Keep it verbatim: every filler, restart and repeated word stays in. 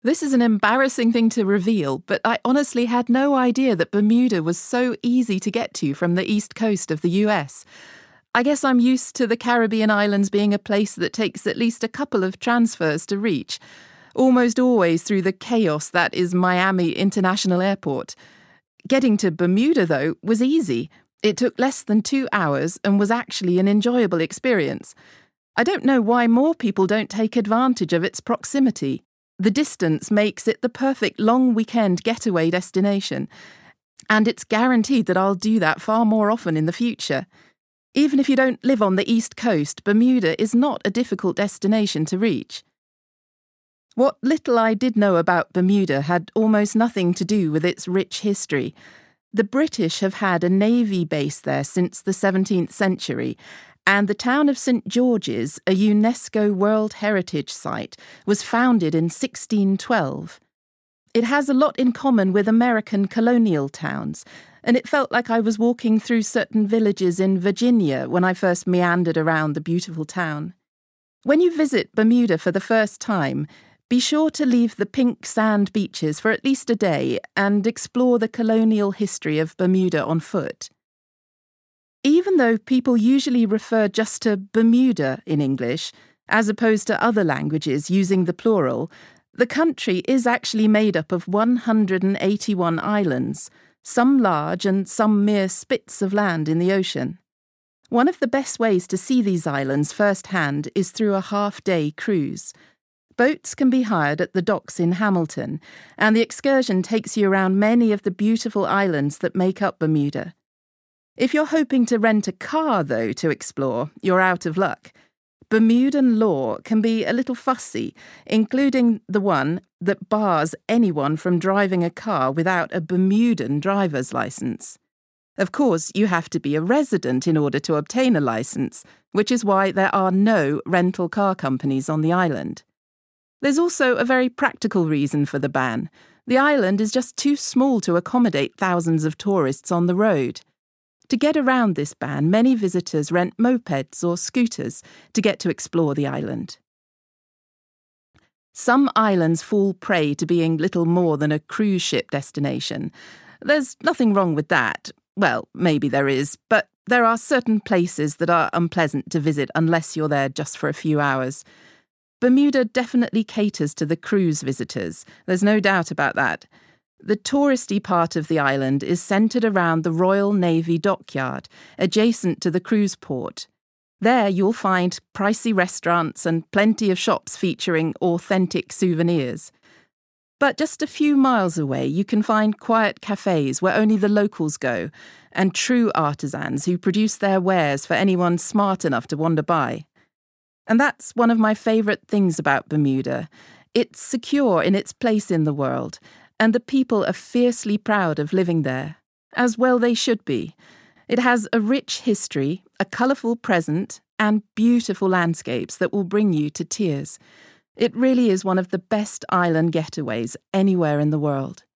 This is an embarrassing thing to reveal, but I honestly had no idea that Bermuda was so easy to get to from the east coast of the U S. I guess I'm used to the Caribbean islands being a place that takes at least a couple of transfers to reach, almost always through the chaos that is Miami International Airport. Getting to Bermuda, though, was easy. It took less than two hours and was actually an enjoyable experience. I don't know why more people don't take advantage of its proximity. The distance makes it the perfect long weekend getaway destination, and it's guaranteed that I'll do that far more often in the future. Even if you don't live on the East Coast, Bermuda is not a difficult destination to reach. What little I did know about Bermuda had almost nothing to do with its rich history. The British have had a navy base there since the seventeenth century, and the town of Saint George's, a UNESCO World Heritage Site, was founded in sixteen twelve. It has a lot in common with American colonial towns, and it felt like I was walking through certain villages in Virginia when I first meandered around the beautiful town. When you visit Bermuda for the first time, be sure to leave the pink sand beaches for at least a day and explore the colonial history of Bermuda on foot. Even though people usually refer just to Bermuda in English, as opposed to other languages using the plural, the country is actually made up of one hundred eighty-one islands, some large and some mere spits of land in the ocean. One of the best ways to see these islands firsthand is through a half-day cruise. Boats can be hired at the docks in Hamilton, and the excursion takes you around many of the beautiful islands that make up Bermuda. If you're hoping to rent a car, though, to explore, you're out of luck. Bermudan law can be a little fussy, including the one that bars anyone from driving a car without a Bermudan driver's license. Of course, you have to be a resident in order to obtain a license, which is why there are no rental car companies on the island. There's also a very practical reason for the ban. The island is just too small to accommodate thousands of tourists on the road. To get around this ban, many visitors rent mopeds or scooters to get to explore the island. Some islands fall prey to being little more than a cruise ship destination. There's nothing wrong with that. Well, maybe there is, but there are certain places that are unpleasant to visit unless you're there just for a few hours. Bermuda definitely caters to the cruise visitors. There's no doubt about that. The touristy part of the island is centred around the Royal Navy dockyard, adjacent to the cruise port. There you'll find pricey restaurants and plenty of shops featuring authentic souvenirs. But just a few miles away you can find quiet cafes where only the locals go, and true artisans who produce their wares for anyone smart enough to wander by. And that's one of my favourite things about Bermuda. It's secure in its place in the world, and the people are fiercely proud of living there. As well they should be. It has a rich history, a colourful present, and beautiful landscapes that will bring you to tears. It really is one of the best island getaways anywhere in the world.